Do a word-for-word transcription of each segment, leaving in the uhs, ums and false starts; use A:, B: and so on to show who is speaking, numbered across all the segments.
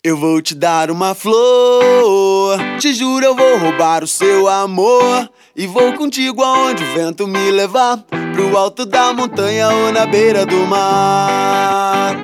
A: Eu vou te dar uma flor, te juro eu vou roubar o seu amor. E vou contigo aonde o vento me levar, pro alto da montanha ou na beira do mar.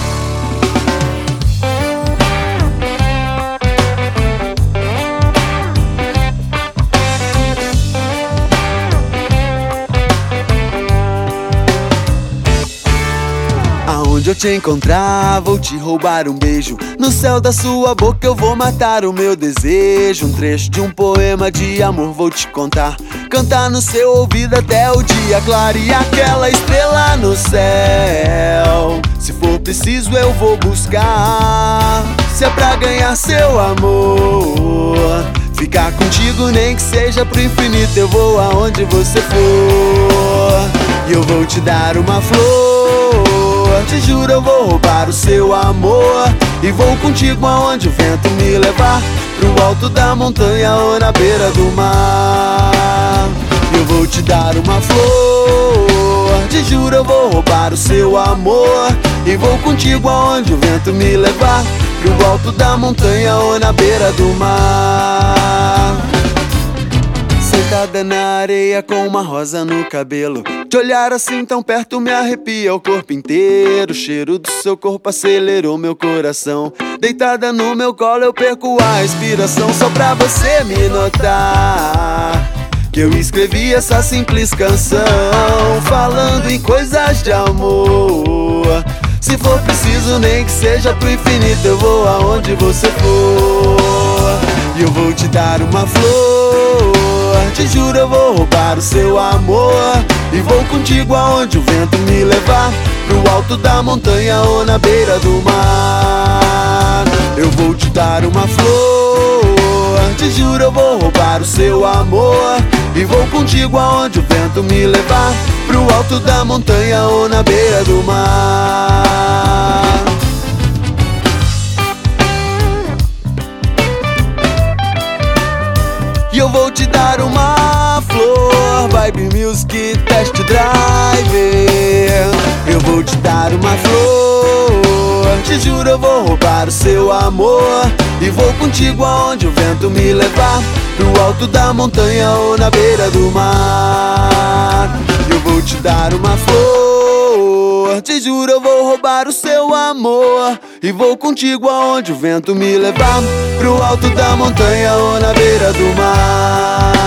A: Aonde eu te encontrar, vou te roubar um beijo. No céu da sua boca eu vou matar o meu desejo. Um trecho de um poema de amor vou te contar, cantar no seu ouvido até o dia clarear. Aquela estrela no céu, se for preciso eu vou buscar. Se é pra ganhar seu amor, ficar contigo nem que seja pro infinito. Eu vou aonde você for, e eu vou te dar uma flor. Te juro eu vou roubar o seu amor. E vou contigo aonde o vento me levar, pro alto da montanha ou na beira do mar. Eu vou te dar uma flor, te juro eu vou roubar o seu amor. E vou contigo aonde o vento me levar, pro alto da montanha ou na beira do mar. Sentada na areia com uma rosa no cabelo, te olhar assim tão perto me arrepia o corpo inteiro. O cheiro do seu corpo acelerou meu coração. Deitada no meu colo eu perco a respiração, só pra você me notar que eu escrevi essa simples canção, falando em coisas de amor. Se for preciso nem que seja pro infinito, eu vou aonde você for. E eu vou te dar uma flor, te juro eu vou roubar o seu amor. E vou contigo aonde o vento me levar, pro alto da montanha ou na beira do mar. Eu vou te dar uma flor, te juro eu vou roubar o seu amor. E vou contigo aonde o vento me levar, pro alto da montanha ou na beira do mar. E eu vou te dar uma flor, Vibe Music Test Drive. Eu vou te dar uma flor, te juro eu vou roubar o seu amor. E vou contigo aonde o vento me levar, pro alto da montanha ou na beira do mar. Eu vou te dar uma flor, te juro eu vou roubar o seu amor. E vou contigo aonde o vento me levar, pro alto da montanha ou na beira do mar.